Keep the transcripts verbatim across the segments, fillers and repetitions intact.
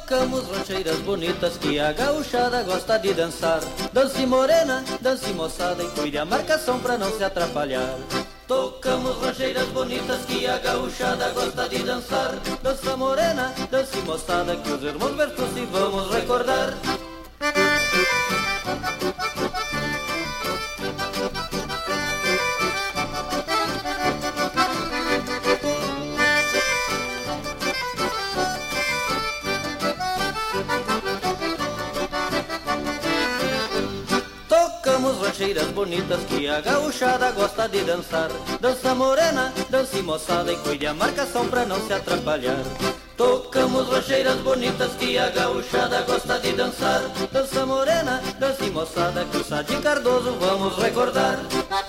Tocamos rancheiras bonitas que a gauchada gosta de dançar. Dance morena, dance moçada e cuide a marcação pra não se atrapalhar. Tocamos rancheiras bonitas que a gauchada gosta de dançar. Dança morena, dance moçada que os irmãos Bertucci vamos recordar. Rancheiras bonitas que a gauchada gosta de dançar. Dança morena, dance moçada e cuide a marcação pra não se atrapalhar. Tocamos rancheiras bonitas que a gauchada gosta de dançar. Dança morena, dance moçada que o Sadi Cardoso vamos recordar.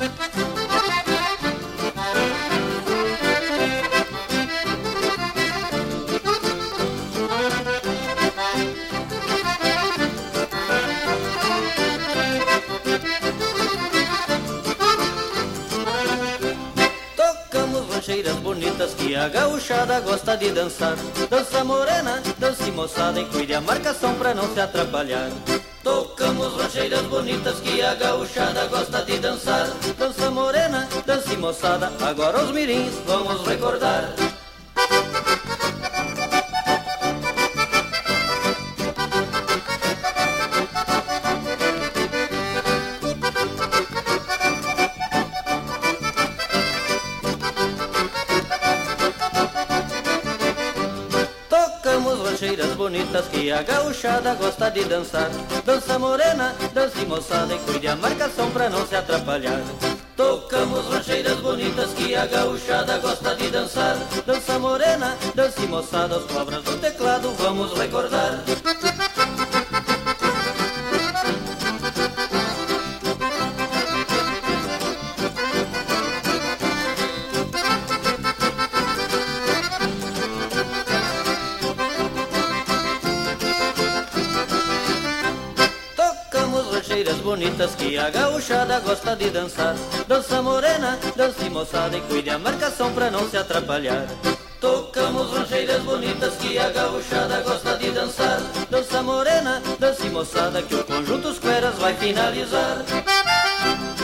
Rancheiras bonitas que a gauchada gosta de dançar. Dança morena, dance moçada e cuide a marcação pra não se atrapalhar. Tocamos rancheiras bonitas que a gauchada gosta de dançar. Dança morena, dance moçada, agora os mirins vamos recordar. Rancheiras bonitas que a gauchada gosta de dançar. Dança morena, dance moçada e cuide a marcação pra não se atrapalhar. Tocamos rancheiras bonitas que a gauchada gosta de dançar. Dança morena, dance moçada, as cobras do teclado vamos recordar. Rancheiras bonitas que a gauchada gosta de dançar. Dança morena, dance moçada e cuide a marcação pra não se atrapalhar. Tocamos rancheiras bonitas que a gauchada gosta de dançar. Dança morena, dance moçada que o conjunto Os Cueras vai finalizar.